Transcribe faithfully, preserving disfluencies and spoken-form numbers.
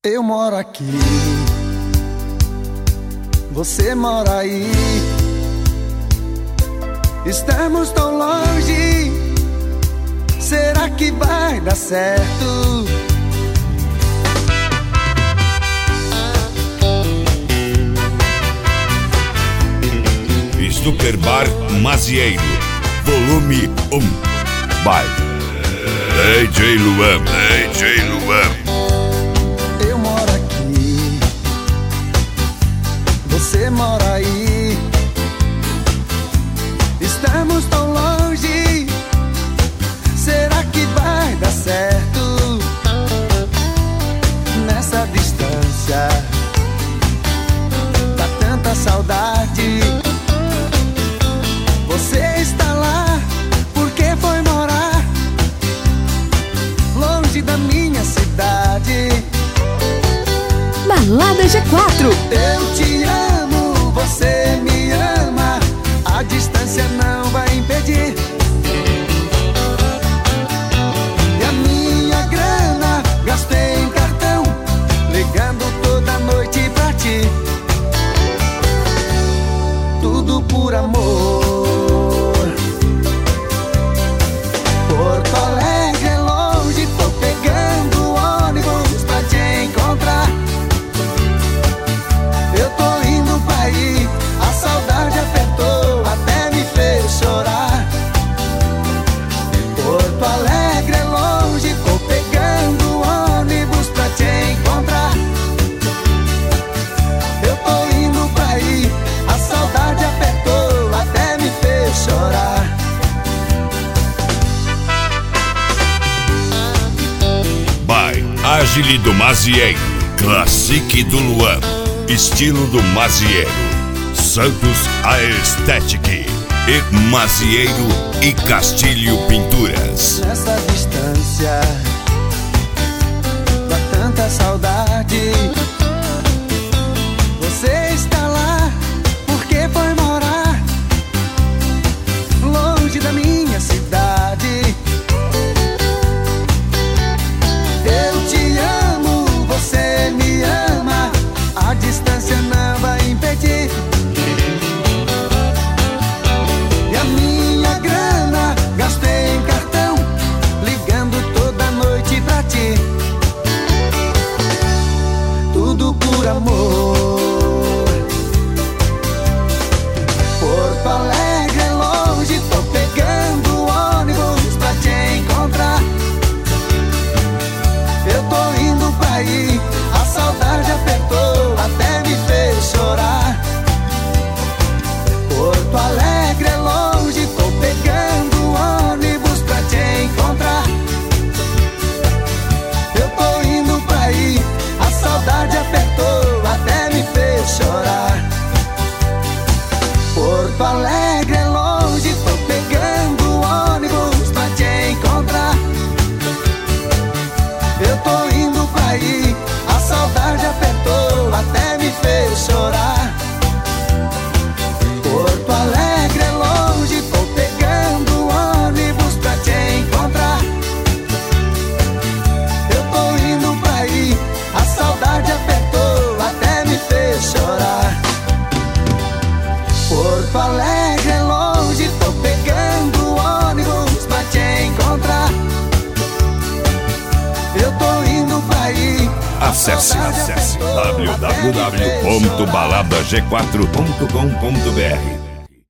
Eu moro aqui, você mora aí. Estamos tão longe, será que vai dar certo? Super Bar Mazieiro, volume um. By D J Luan, D J Luan. Eu moro aqui, você mora aí. Estamos tão longe, será que vai dar certo? Nessa distância, dá tanta saudade. Você está lá porque foi morar longe da minha cidade. Balada G quatro. Eu te amo, você me ama, a distância não vai impedir. E a minha grana gastei em cartão, ligando toda noite pra ti. Tudo por amor. Porto Alegre é longe, tô pegando ônibus pra te encontrar. Eu tô indo pra aí, a saudade apertou, até me fez chorar. Porto Alegre é longe, tô pegando ônibus pra te encontrar. Eu tô indo pra aí, a saudade apertou, até me fez chorar. Agile do Mazieiro, Classique do Luan, estilo do Mazieiro, Santos Aesthetic e Mazieiro e Castilho Pinturas. Nessa distância, dá tanta saudade. Você está lá porque foi morar longe da minha cidade. Eu te amo, você me ama, a distância não vai impedir. E a minha grana gastei em cartão, ligando toda noite pra ti. Tudo por amor. Porto Alegre é longe, tô pegando ônibus pra te encontrar. Eu tô indo pra aí, a saudade apertou, até me fez chorar. Porto Alegre é longe, tô pegando ônibus pra te encontrar. Eu tô indo pra aí, a saudade apertou, até me fez chorar. Porto Alegre é longe, tô pegando ônibus pra te encontrar. Eu tô indo pra aí, a saudade apertou, até me fez chorar. Porto Alegre é longe, tô pegando ônibus pra te encontrar. Eu tô indo pra aí, a saudade apertou, até me fez chorar. Porto Alegre é longe, tô pegando ônibus pra te encontrar. Eu tô indo pra aí. Acesse, acesse w w w ponto balada g quatro ponto com ponto b r.